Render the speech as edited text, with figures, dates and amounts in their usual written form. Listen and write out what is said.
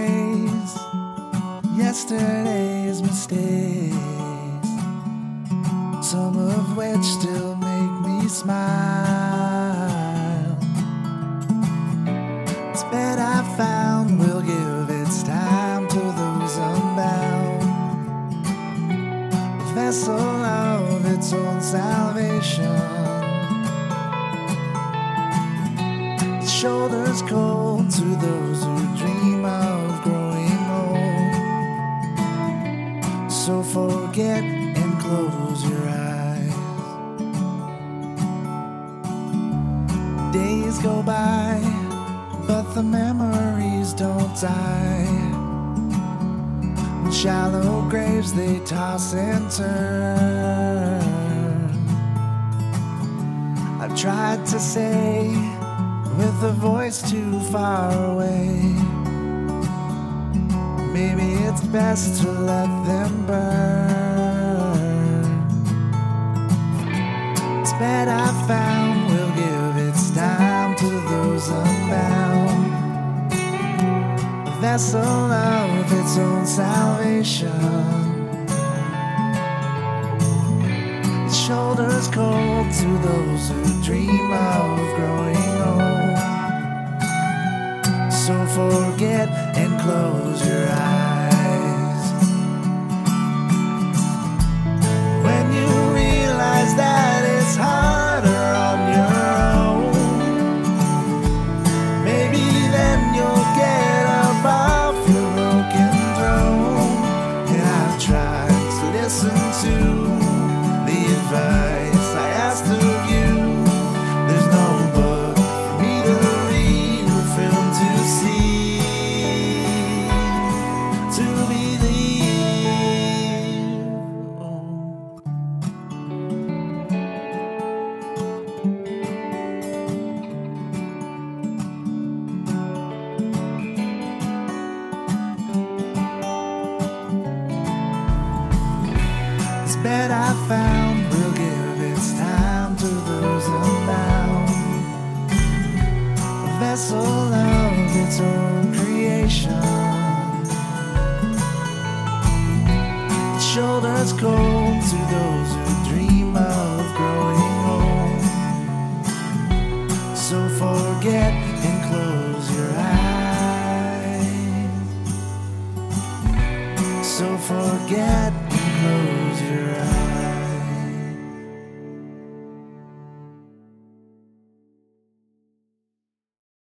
erase yesterday's mistakes, some of which still make me smile. This bed I found will give its time to those unbound, a vessel of its own salvation. Shoulders cold to those who dream of growing old. So forget and close your eyes. Days go by, but the memories don't die. In shallow graves they toss and turn. I've tried to say with a voice too far away, maybe it's best to let them burn. This bed I found will give its time to those unbound, a vessel of its own salvation. Shoulders cold to those who dream of growing old. So forget and close your eyes. When you realize that it's harder on your own, maybe then you'll get up off your broken throne. And I've tried to listen to the advice I asked of you. There's no book for me to read or film to see, to believe. This bed I found will give its time to those unbound, a vessel of its own creation. Shoulders cold to those who dream of growing old. So forget and close your eyes. So forget and close your eyes.